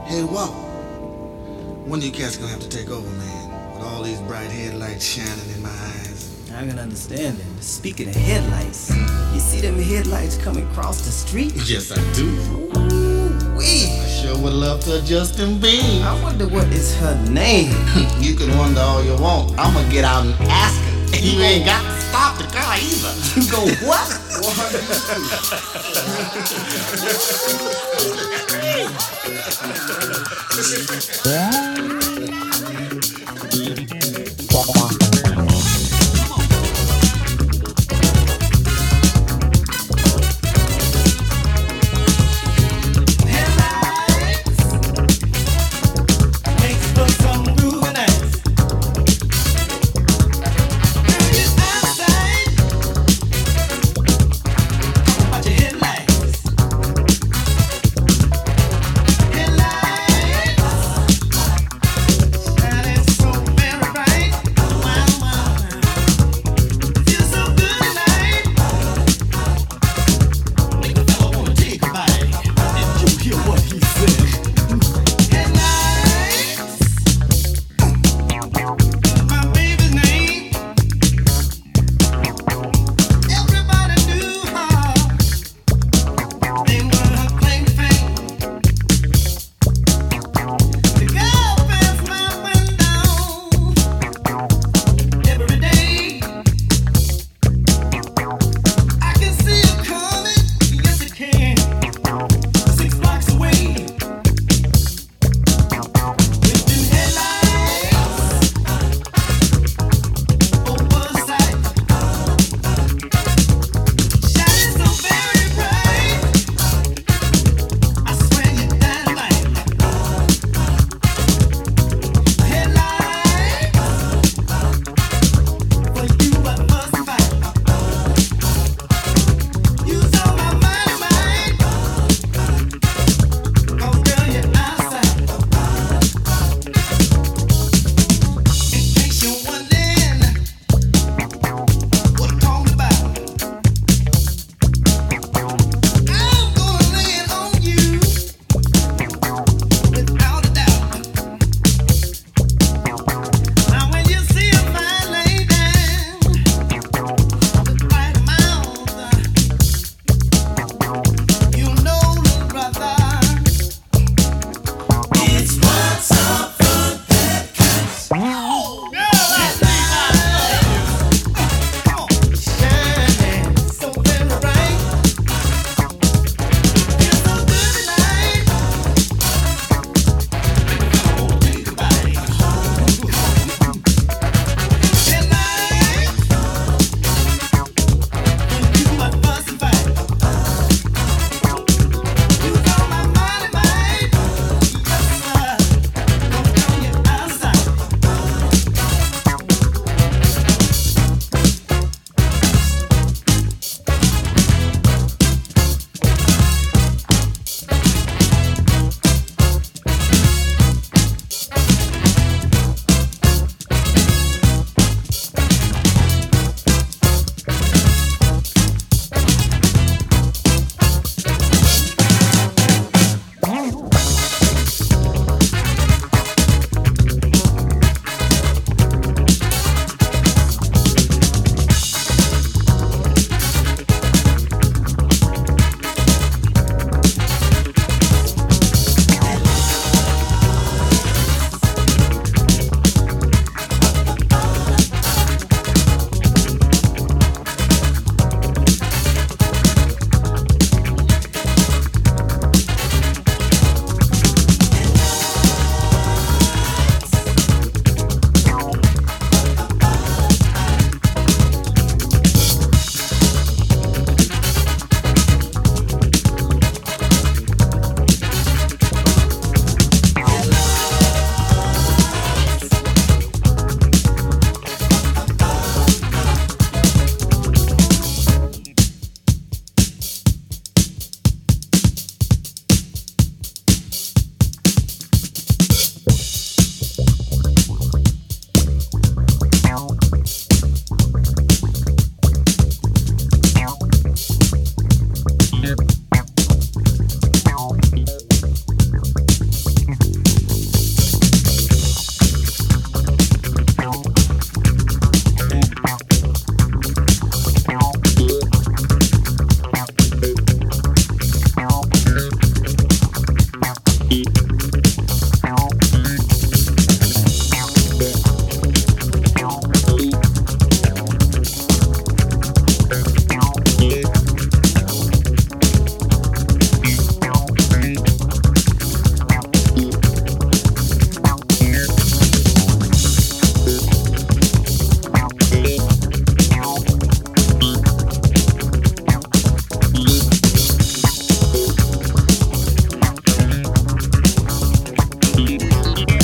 Hey, Walt, when you cats gonna have to take over, man? With all these bright headlights shining in my eyes. I can understand that. Speaking of headlights, you see them headlights coming across the street? Yes, I do. Ooh-wee. I sure would love to adjust them beams. I wonder what is her name. You can wonder all you want. I'ma get out and ask her. You ain't got to stop the car either. You go what? Thank you.